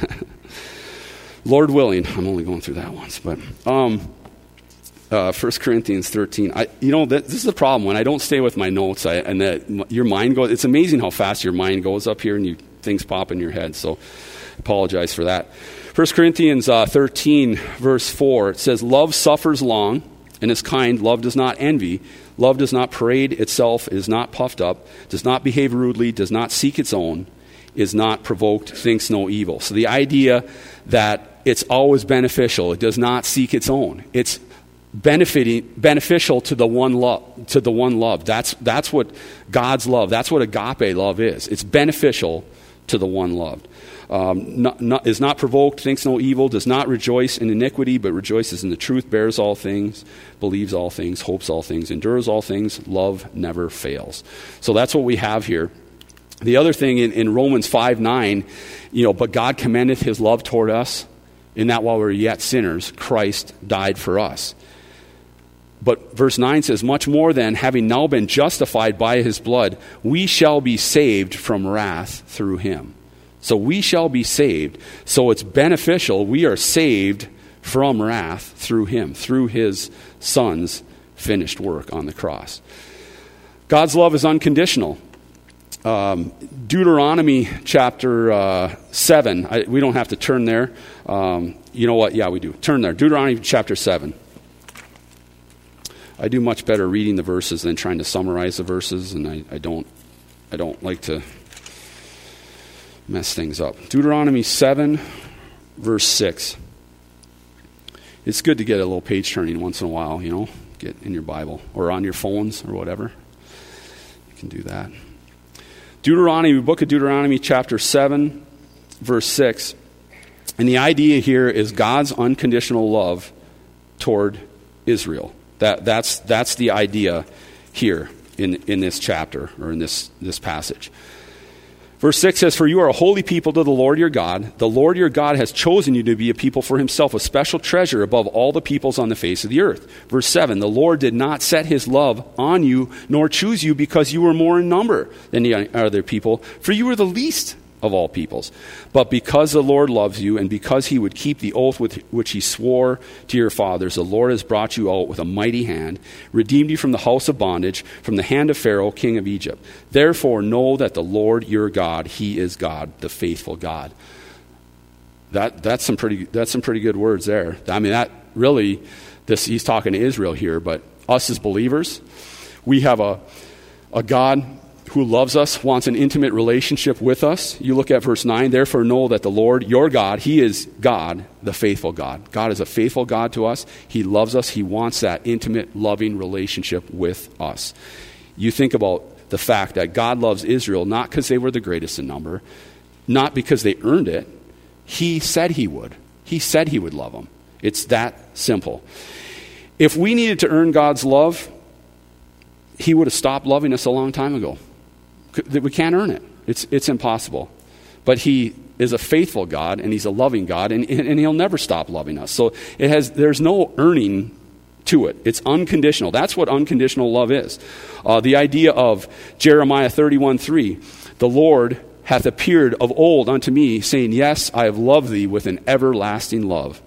Lord willing, I'm only going through that once, but um, uh, First Corinthians thirteen. I, you know, that, this is the problem when I don't stay with my notes, I, and that your mind goes. It's amazing how fast your mind goes up here, and you things pop in your head. So, I apologize for that. First Corinthians uh, thirteen, verse four. It says, "Love suffers long, and is kind. Love does not envy. Love does not parade itself. Is not puffed up. Does not behave rudely. Does not seek its own. Is not provoked. Thinks no evil." So the idea that it's always beneficial. It does not seek its own. It's benefiting, beneficial to the one love. To the one love. That's that's what God's love. That's what agape love is. It's beneficial to the one loved. Um, not, not, is not provoked. Thinks no evil. Does not rejoice in iniquity, but rejoices in the truth. Bears all things. Believes all things. Hopes all things. Endures all things. Love never fails. So that's what we have here. The other thing in, in Romans five nine, you know, but God commendeth his love toward us, in that while we were yet sinners, Christ died for us. But verse nine says, much more than, having now been justified by his blood, we shall be saved from wrath through him. So we shall be saved. So it's beneficial. We are saved from wrath through him, through his son's finished work on the cross. God's love is unconditional. Um, Deuteronomy chapter uh, seven. I, we don't have to turn there. Um, you know what? Yeah, we do. Turn there. Deuteronomy chapter seven. I do much better reading the verses than trying to summarize the verses, and I, I don't. I don't like to mess things up. Deuteronomy seven, verse six. It's good to get a little page turning once in a while. You know, get in your Bible or on your phones or whatever. You can do that. Deuteronomy, book of Deuteronomy, chapter seven, verse six. And the idea here is God's unconditional love toward Israel. That, that's, that's the idea here in, in this chapter or in this, this passage. Verse six says, "For you are a holy people to the Lord your God. The Lord your God has chosen you to be a people for himself, a special treasure above all the peoples on the face of the earth." Verse seven, "The Lord did not set his love on you, nor choose you because you were more in number than the other people, for you were the least of all peoples. But because the Lord loves you, and because he would keep the oath with which he swore to your fathers, the Lord has brought you out with a mighty hand, redeemed you from the house of bondage, from the hand of Pharaoh, king of Egypt. Therefore know that the Lord your God, he is God, the faithful God." That that's some pretty that's some pretty good words there. I mean, that really, this he's talking to Israel here, but us as believers, we have a a God who loves us, wants an intimate relationship with us. You look at verse nine, "Therefore know that the Lord, your God, he is God, the faithful God." God is a faithful God to us. He loves us. He wants that intimate, loving relationship with us. You think about the fact that God loves Israel not because they were the greatest in number, not because they earned it. He said he would. He said he would love them. It's that simple. If we needed to earn God's love, he would have stopped loving us a long time ago. We can't earn it. It's it's impossible. But he is a faithful God, and he's a loving God, and, and he'll never stop loving us. So it has there's no earning to it. It's unconditional. That's what unconditional love is. Uh, the idea of Jeremiah thirty-one three, "The Lord hath appeared of old unto me, saying, Yes, I have loved thee with an everlasting love."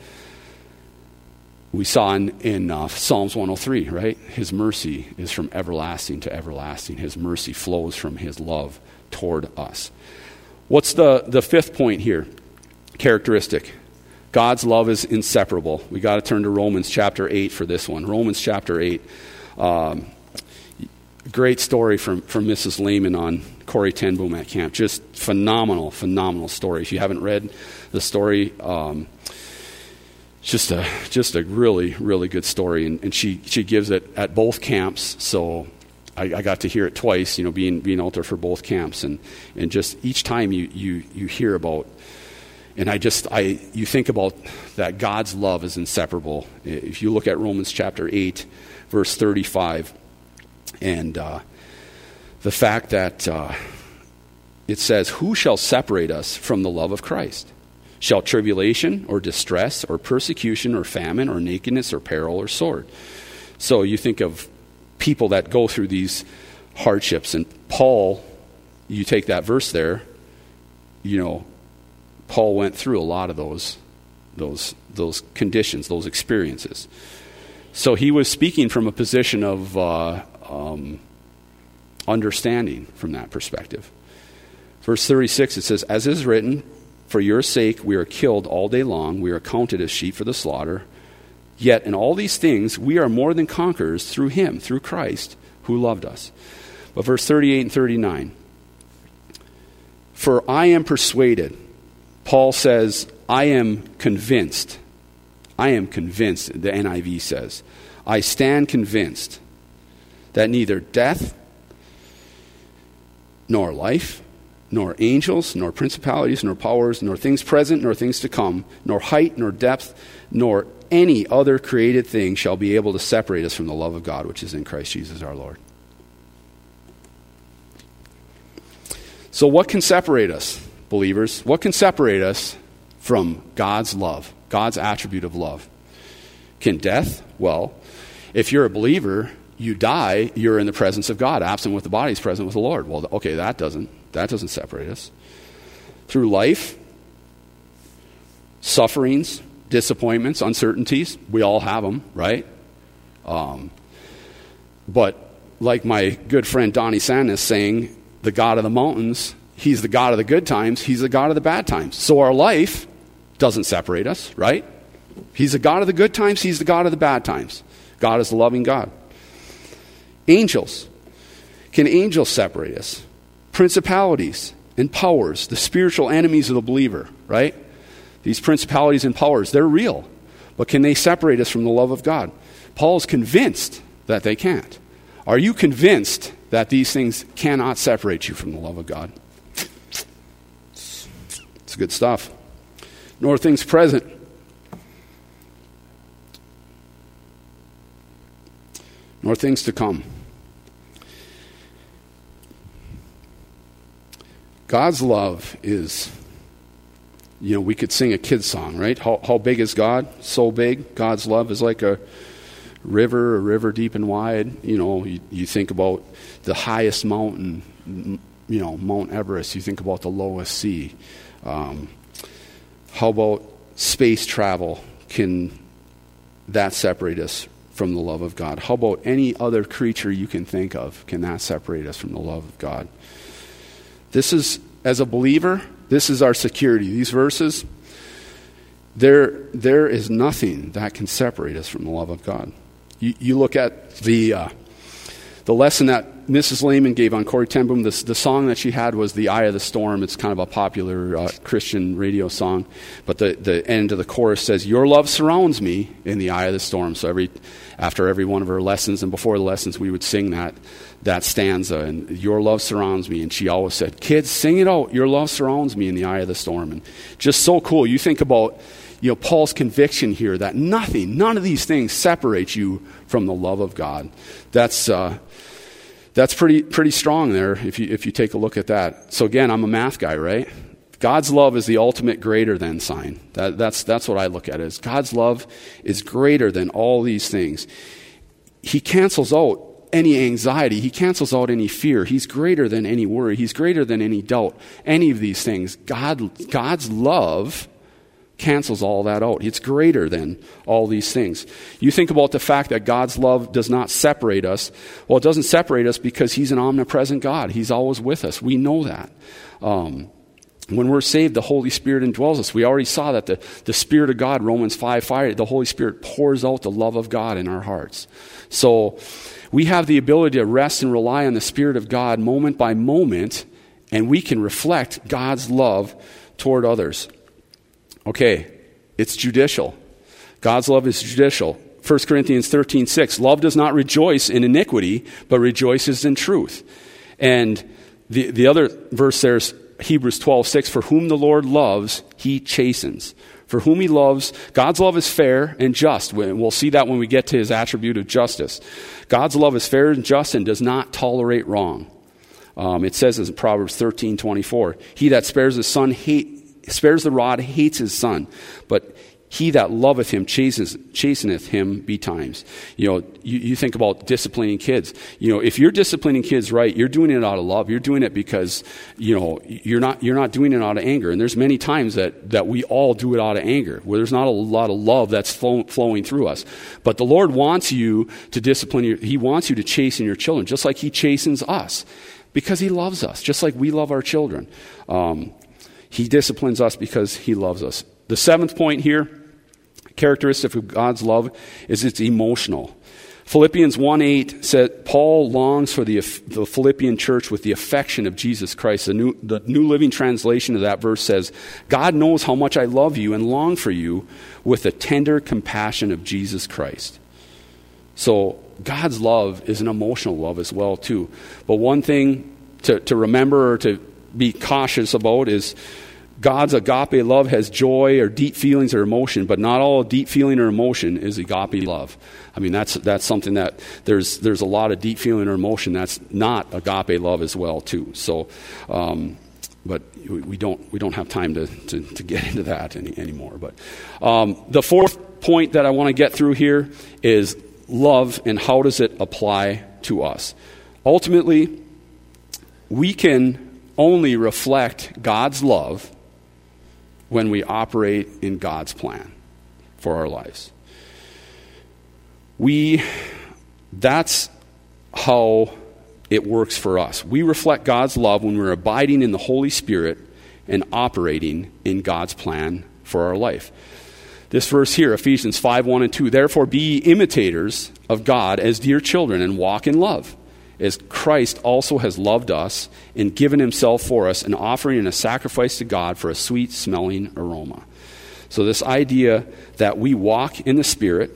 We saw in, in uh, Psalms one oh three, right? His mercy is from everlasting to everlasting. His mercy flows from his love toward us. What's the, the fifth point here? Characteristic. God's love is inseparable. We got to turn to Romans chapter eight for this one. Romans chapter eight. Um, great story from, from Missus Lehman on Corrie ten Boom at camp. Just phenomenal, phenomenal story. If you haven't read the story, um, Just a just a really, really good story, and, and she, she gives it at both camps, so I, I got to hear it twice, you know, being being out there for both camps, and, and just each time you, you, you hear about, and I just, I you think about that God's love is inseparable. If you look at Romans chapter eight, verse thirty-five, and uh, the fact that uh, it says, "Who shall separate us from the love of Christ? Shall tribulation or distress or persecution or famine or nakedness or peril or sword?" So you think of people that go through these hardships. And Paul, you take that verse there, you know, Paul went through a lot of those, those, those conditions, those experiences. So he was speaking from a position of uh, um, understanding from that perspective. Verse thirty-six, it says, "As is written, for your sake we are killed all day long. We are counted as sheep for the slaughter. Yet in all these things we are more than conquerors through him," through Christ, "who loved us." But verse thirty-eight and thirty-nine. "For I am persuaded," Paul says, I am convinced. I am convinced, the N I V says. "I stand convinced that neither death nor life, nor angels, nor principalities, nor powers, nor things present, nor things to come, nor height, nor depth, nor any other created thing shall be able to separate us from the love of God, which is in Christ Jesus our Lord." So what can separate us, believers? What can separate us from God's love, God's attribute of love? Can death? Well, if you're a believer, you die, you're in the presence of God. Absent with the body is present with the Lord. Well, okay, that doesn't. That doesn't separate us. through life, sufferings, disappointments, uncertainties. We all have them, right? Um, but like my good friend Donnie Sandus saying, the God of the mountains, he's the God of the good times, he's the God of the bad times. So our life doesn't separate us, right? He's the God of the good times, he's the God of the bad times. God is a loving God. Angels. Can angels separate us? Principalities and powers, the spiritual enemies of the believer, right? These principalities and powers, they're real. But can they separate us from the love of God? Paul's convinced that they can't. Are you convinced that these things cannot separate you from the love of God? It's good stuff. Nor things present. Nor things to come. God's love is, you know, we could sing a kid's song, right? How, how big is God? So big. God's love is like a river, a river deep and wide. You know, you, you think about the highest mountain, you know, Mount Everest. You think about the lowest sea. Um, how about space travel? Can that separate us from the love of God? How about any other creature you can think of? Can that separate us from the love of God? This is, as a believer, this is our security. These verses, there, there is nothing that can separate us from the love of God. You, you look at the uh, the lesson that Missus Lehman gave on Corrie ten Boom. The, the song that she had was "The Eye of the Storm." It's kind of a popular uh, Christian radio song. But the, the end of the chorus says, "Your love surrounds me in the eye of the storm." So every after every one of her lessons and before the lessons, we would sing that that stanza, and "Your love surrounds me." And she always said, "Kids, sing it out. Your love surrounds me in the eye of the storm." And just so cool. You think about, you know, Paul's conviction here that nothing, none of these things separate you from the love of God. That's uh, that's pretty pretty strong there if you if you take a look at that. So again, I'm a math guy, right? God's love is the ultimate greater than sign. That, that's that's what I look at as God's love is greater than all these things. He cancels out any anxiety. He cancels out any fear. He's greater than any worry. He's greater than any doubt. Any of these things. God, God's love cancels all that out. It's greater than all these things. You think about the fact that God's love does not separate us. Well, it doesn't separate us because he's an omnipresent God. He's always with us. We know that. Um, when we're saved, the Holy Spirit indwells us. We already saw that the, the Spirit of God, Romans five five, the Holy Spirit pours out the love of God in our hearts. So we have the ability to rest and rely on the Spirit of God moment by moment, and we can reflect God's love toward others. Okay, it's judicial. God's love is judicial. First Corinthians thirteen six, love does not rejoice in iniquity, but rejoices in truth. And the, the other verse there is Hebrews twelve six, for whom the Lord loves, he chastens. For whom he loves, God's love is fair and just. We'll see that when we get to his attribute of justice. God's love is fair and just and does not tolerate wrong. Um, it says in Proverbs thirteen twenty-four, he that spares his son hate spares the rod, hates his son, but he that loveth him chastens, chasteneth him betimes. You know, you, you think about disciplining kids. You know, if you're disciplining kids right, you're doing it out of love. You're doing it because, you know, you're not you're not doing it out of anger. And there's many times that, that we all do it out of anger, where there's not a lot of love that's flow, flowing through us. But the Lord wants you to discipline your, he wants you to chasten your children, just like he chastens us, because he loves us, just like we love our children. Um, He disciplines us because he loves us. The seventh point here, characteristic of God's love, is it's emotional. Philippians one eight said, Paul longs for the, the Philippian church with the affection of Jesus Christ. The New, the New Living Translation of that verse says, God knows how much I love you and long for you with the tender compassion of Jesus Christ. So God's love is an emotional love as well, too. But one thing to, to remember or to be cautious about is God's agape love has joy or deep feelings or emotion, but not all deep feeling or emotion is agape love. I mean, that's that's something that there's there's a lot of deep feeling or emotion that's not agape love as well too. So, um, but we don't we don't have time to to, to get into that any, anymore. But um, the fourth point that I want to get through here is love and how does it apply to us. Ultimately, we can only reflect God's love when we operate in God's plan for our lives. We, that's how it works for us. We reflect God's love when we're abiding in the Holy Spirit and operating in God's plan for our life. This verse here, Ephesians five, one and two, therefore be imitators of God as dear children and walk in love, as Christ also has loved us and given himself for us, an offering and a sacrifice to God for a sweet-smelling aroma. So this idea that we walk in the Spirit,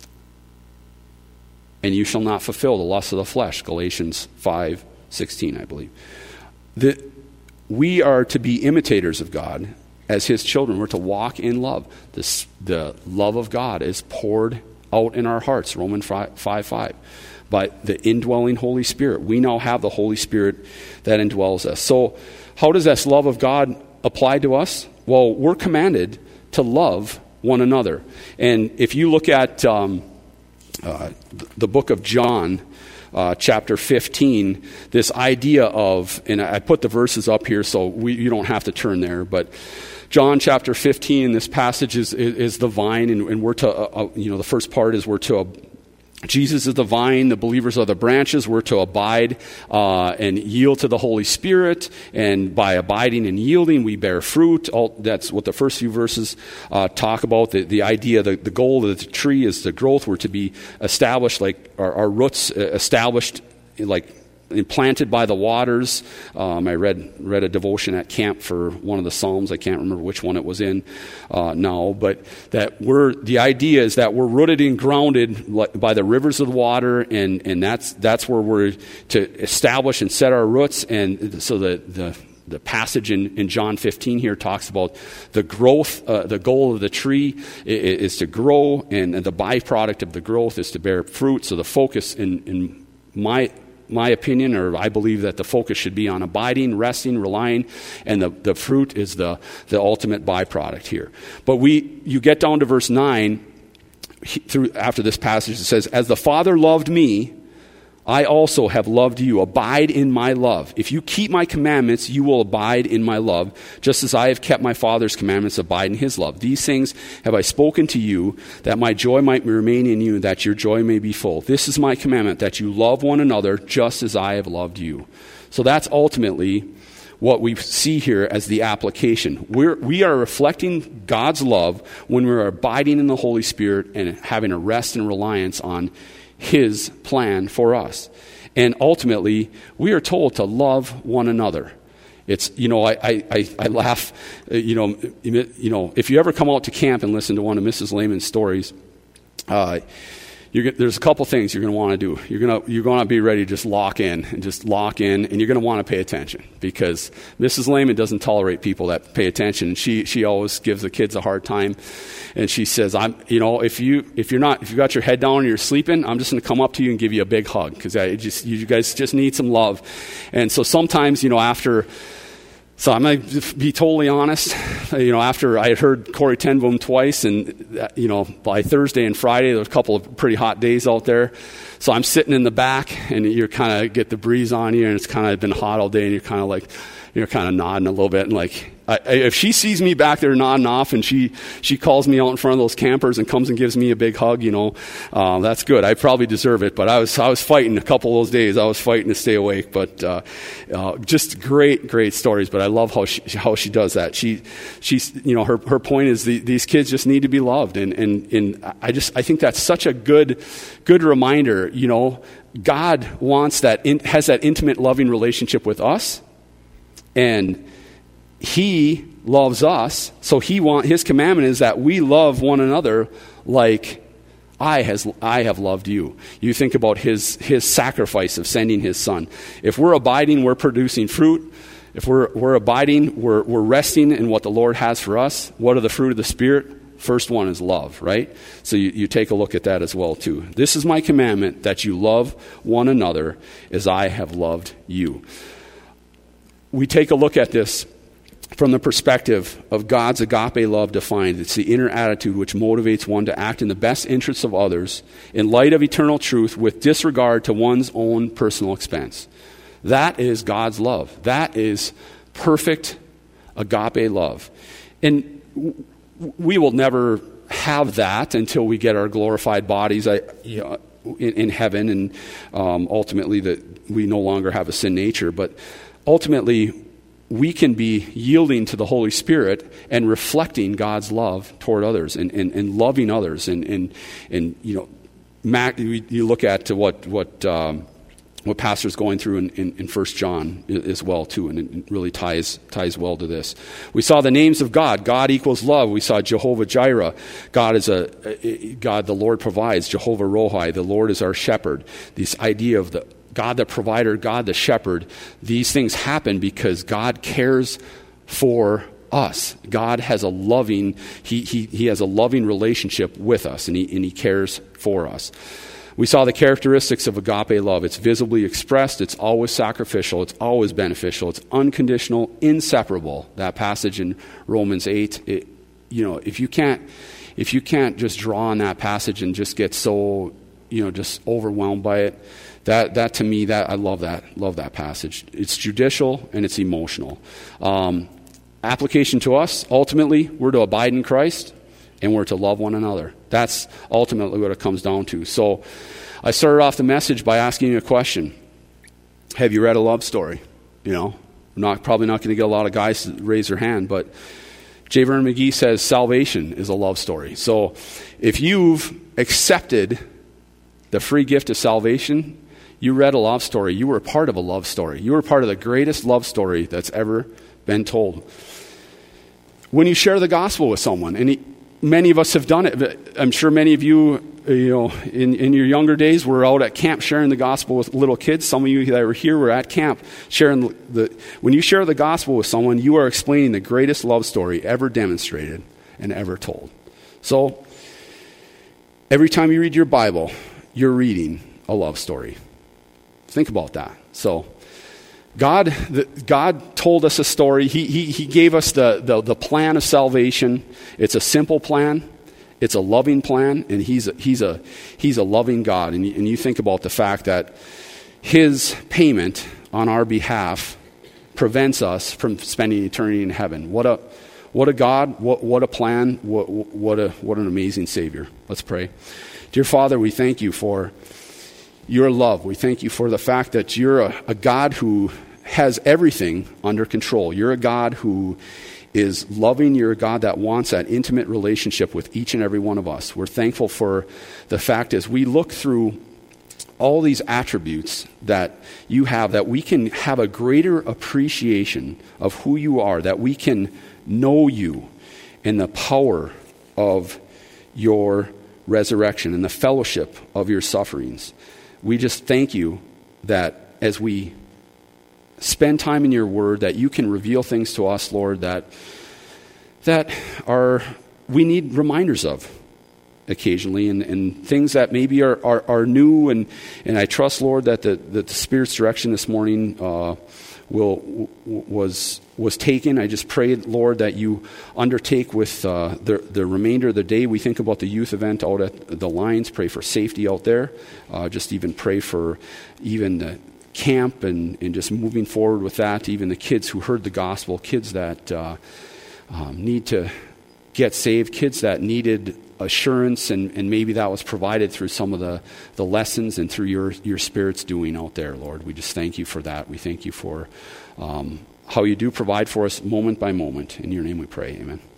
and you shall not fulfill the lust of the flesh, Galatians five sixteen, I believe. That we are to be imitators of God as his children. We're to walk in love. This, the love of God is poured out in our hearts, Romans five five. By the indwelling Holy Spirit. We now have the Holy Spirit that indwells us. So how does this love of God apply to us? Well, we're commanded to love one another. And if you look at um, uh, the book of John, uh, chapter fifteen, this idea of, and I put the verses up here so we, you don't have to turn there, but John chapter fifteen, this passage is, is, is the vine, and, and we're to, uh, uh, you know, the first part is we're to, uh, Jesus is the vine, the believers are the branches. We're to abide uh, and yield to the Holy Spirit, and by abiding and yielding, we bear fruit. All, that's what the first few verses uh, talk about. The, the idea, the, the goal of the tree is the growth. We're to be established, like our, our roots established, like implanted by the waters. Um, I read read a devotion at camp for one of the Psalms. I can't remember which one it was in uh, now, but that we're the idea is that we're rooted and grounded by the rivers of the water, and and that's that's where we're to establish and set our roots. And so the the The passage in, in John fifteen here talks about the growth, uh, the goal of the tree is, is to grow, and, and the byproduct of the growth is to bear fruit. So the focus in, in my my opinion, or I believe that the focus should be on abiding, resting, relying, and the, the fruit is the, the ultimate byproduct here. But we, you get down to verse nine, he, through after this passage, it says, as the Father loved me, I also have loved you. Abide in my love. If you keep my commandments, you will abide in my love, just as I have kept my Father's commandments, abide in his love. These things have I spoken to you, that my joy might remain in you, that your joy may be full. This is my commandment, that you love one another, just as I have loved you. So that's ultimately what we see here as the application. We're, we are reflecting God's love when we're abiding in the Holy Spirit and having a rest and reliance on his plan for us. And ultimately, we are told to love one another. It's, you know, I, I, I laugh, you know, you know, if you ever come out to camp and listen to one of Missus Lehman's stories, uh, you're, there's a couple things you're going to want to do. You're going to you're going to be ready to just lock in and just lock in, and you're going to want to pay attention, because Missus Lehman doesn't tolerate people that pay attention. She she always gives the kids a hard time, and she says, "I'm you know if you if you're not if you got your head down and you're sleeping, I'm just going to come up to you and give you a big hug, because I just you guys just need some love." And so sometimes, you know, after. So I'm going to be totally honest. You know, after I had heard Corrie ten Boom twice, and, you know, by Thursday and Friday, there was a couple of pretty hot days out there. So I'm sitting in the back, and you're kind of get the breeze on you, and it's kind of been hot all day, and you're kind of like, you're kind of nodding a little bit, and like, I, if she sees me back there nodding off, and she, she calls me out in front of those campers and comes and gives me a big hug, you know, uh, that's good. I probably deserve it, but I was I was fighting a couple of those days. I was fighting to stay awake, but uh, uh, just great, great stories. But I love how she how she does that. She she's you know her her point is the, these kids just need to be loved, and and and I just I think that's such a good good reminder. You know, God wants that in, has that intimate, loving relationship with us, and he loves us, so he want his commandment is that we love one another like I has I have loved you. You think about his his sacrifice of sending his son. If we're abiding, we're producing fruit. If we're we're abiding, we're we're resting in what the Lord has for us. What are the fruit of the Spirit? First one is love, right? So you, you take a look at that as well too. This is my commandment, that you love one another as I have loved you. We take a look at this from the perspective of God's agape love defined. It's the inner attitude which motivates one to act in the best interests of others in light of eternal truth with disregard to one's own personal expense. That is God's love. That is perfect agape love. And we will never have that until we get our glorified bodies I, you know, in, in heaven, and um, ultimately that we no longer have a sin nature. But ultimately, we can be yielding to the Holy Spirit and reflecting God's love toward others, and, and, and loving others. And, and, and you know, Mac, you look at what what um, what Pastor's going through in, in, in First John as well, too, and it really ties ties well to this. We saw the names of God. God equals love. We saw Jehovah Jireh. God is a, a God, the Lord provides. Jehovah Rohi, the Lord is our shepherd. This idea of the God the provider, God the shepherd, these things happen because God cares for us. God has a loving, he, he, he has a loving relationship with us, and he, and he cares for us. We saw the characteristics of agape love. It's visibly expressed. It's always sacrificial. It's always beneficial. It's unconditional, inseparable. That passage in Romans eight, it, you know, if you can't, if you can't just draw on that passage and just get so, you know, just overwhelmed by it, That, that to me, that I love that, love that passage. It's judicial and it's emotional. Um, application to us, ultimately, we're to abide in Christ and we're to love one another. That's ultimately what it comes down to. So I started off the message by asking you a question. Have you read a love story? You know, I'm not, probably not going to get a lot of guys to raise their hand, but J. Vernon McGee says salvation is a love story. So if you've accepted the free gift of salvation, you read a love story. You were a part of a love story. You were part of the greatest love story that's ever been told. When you share the gospel with someone, and he, many of us have done it. I'm sure many of you, you know, in, in your younger days were out at camp sharing the gospel with little kids. Some of you that were here were at camp sharing the, the when you share the gospel with someone, you are explaining the greatest love story ever demonstrated and ever told. So every time you read your Bible, you're reading a love story. Think about that. So God the, God told us a story. He, he, he gave us the, the, the plan of salvation. It's a simple plan. It's a loving plan. And he's a, he's a, he's a loving God. And you, and you think about the fact that his payment on our behalf prevents us from spending eternity in heaven. What a, what a God, what, what a plan, what, what, a, what an amazing Savior. Let's pray. Dear Father, we thank you for your love. We thank you for the fact that you're a, a God who has everything under control. You're a God who is loving. You're a God that wants that intimate relationship with each and every one of us. We're thankful for the fact as we look through all these attributes that you have, that we can have a greater appreciation of who you are, that we can know you in the power of your resurrection and the fellowship of your sufferings. We just thank you that as we spend time in your word, that you can reveal things to us, Lord, that that are we need reminders of occasionally, and, and things that maybe are, are, are new. And, and I trust, Lord, that the, that the Spirit's direction this morning uh, will w- was was taken. I just pray, Lord, that you undertake with uh, the, the remainder of the day. We think about the youth event out at the Lions. Pray for safety out there. Uh, just even pray for even the camp and, and just moving forward with that. Even the kids who heard the gospel, kids that uh, um, need to get saved, kids that needed assurance, and, and maybe that was provided through some of the, the lessons and through your, your Spirit's doing out there, Lord. We just thank you for that. We thank you for um, how you do provide for us moment by moment. In your name we pray, amen.